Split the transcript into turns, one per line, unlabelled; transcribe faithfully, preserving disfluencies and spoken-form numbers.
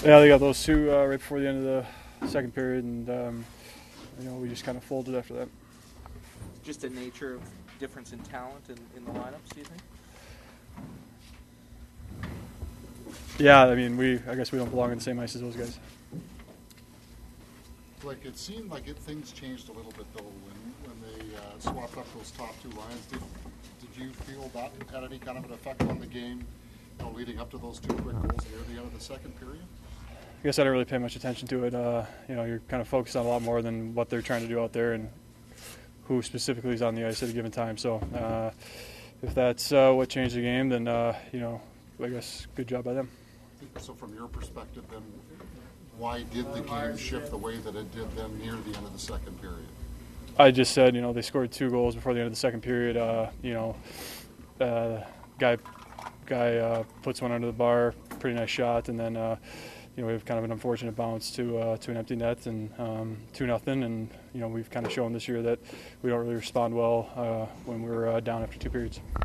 Yeah, they got those two uh, right before the end of the second period, and um, you know we just kind of folded after that.
Just a nature of difference in talent in, in the lineups, do you think?
Yeah, I mean we I guess we don't belong on the same ice as those guys.
Like it seemed like it, things changed a little bit though when when they uh, swapped up those top two lines. Did did you feel that had any kind of an effect on the game, you know, leading up to those two quick goals near the end of the second period?
I guess I didn't really pay much attention to it. Uh, you know, you're kind of focused on a lot more than what they're trying to do out there and who specifically is on the ice at a given time. So uh, if that's uh, what changed the game, then uh, you know, I guess good job by them.
So from your perspective, then, why did the game shift the way that it did then near the end of the second period?
I just said, you know, they scored two goals before the end of the second period. Uh, you know, uh, guy guy uh, puts one under the bar, pretty nice shot, and then uh, you know we have kind of an unfortunate bounce to uh, to an empty net and um, two nothing. And you know we've kind of shown this year that we don't really respond well uh, when we're uh, down after two periods.